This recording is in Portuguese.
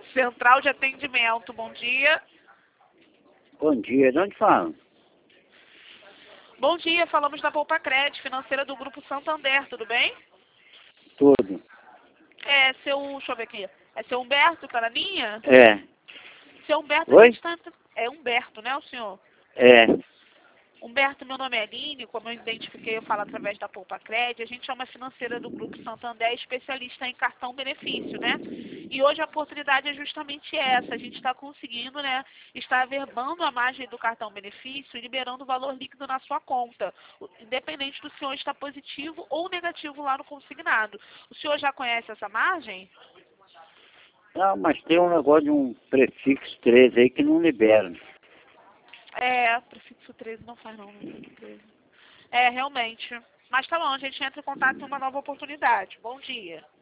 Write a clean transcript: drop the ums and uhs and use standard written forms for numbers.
Central de Atendimento, bom dia. Bom dia, de onde fala? Bom dia, falamos da Poupa Crédito, financeira do Grupo Santander, tudo bem? Tudo. Deixa eu ver aqui, é seu Humberto, tá na linha? É. Seu Humberto, Oi? É Humberto, né, o senhor? É. Humberto, meu nome é Aline, como eu identifiquei, eu falo através da Poupa Crédito. A gente é uma financeira do Grupo Santander, especialista em cartão benefício, né? E hoje a oportunidade é justamente essa. A gente está conseguindo, né, está averbando a margem do cartão benefício e liberando o valor líquido na sua conta, independente do senhor estar positivo ou negativo lá no consignado. O senhor já conhece essa margem? Não, mas tem um negócio de um prefixo 13 aí que não libera. Prefixo 13 não faz não, né? 13. Realmente. Mas tá bom, a gente entra em contato em uma nova oportunidade. Bom dia.